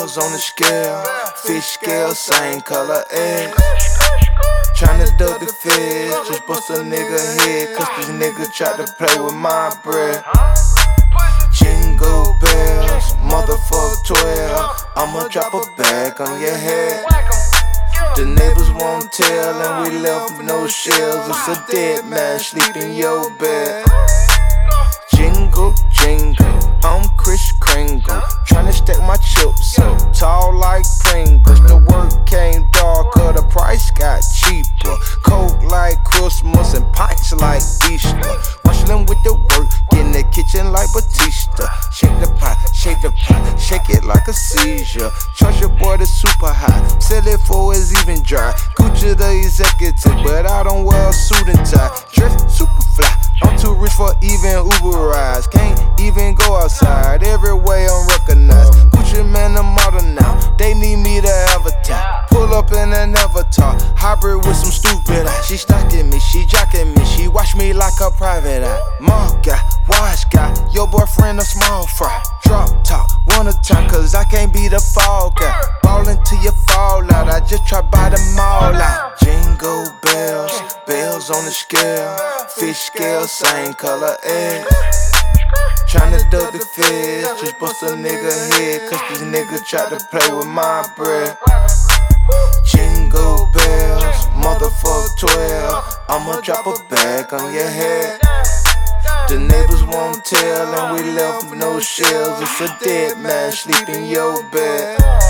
bells on the scale, fish scale, same color egg. Tryna duck the feds, just bust a nigga head, cause this nigga tried to play with my bread. Jingle bells, motherfuck 12, I'ma drop a bag on your head. The neighbors won't tell and we left with no shells. It's a dead man sleep in your bed. Jingle, jingle, I'm Kris Kringle, tryna stack my chips up, tall like Pringles. The work came darker, the price got cheaper. Coke like Christmas and pints like Easter. Washing with the work, get in the kitchen like Batista. Shake the pot, shake it like a seizure. Trust your boy the super high, sell it for it's even dry. Gucci the executive, but I don't wear a suit and tie. Dress super fly, I'm too rich for even Uber rides. Can't even go outside, every way I'm recognized. Gucci man, the model now, they need me to advertise. Pull up in an avatar, hybrid with some stupid eyes. She stalking me, she jocking me, she watch me like a private eye. Mall guy, watch guy, your boyfriend a small fry. Drop top, one time, cause I can't be the fall guy. Ballin' till you fall out, I just try buy them all out. Jingle bells, bells on the scale, fish scale, same color egg. Tryna duck the feds, just bust a nigga head, cause this nigga tried to play with my bread. Jingle bells, motherfuck 12, I'ma drop a bag on your head. The neighbors won't tell and we left with no shells. It's a dead man sleep in your bed.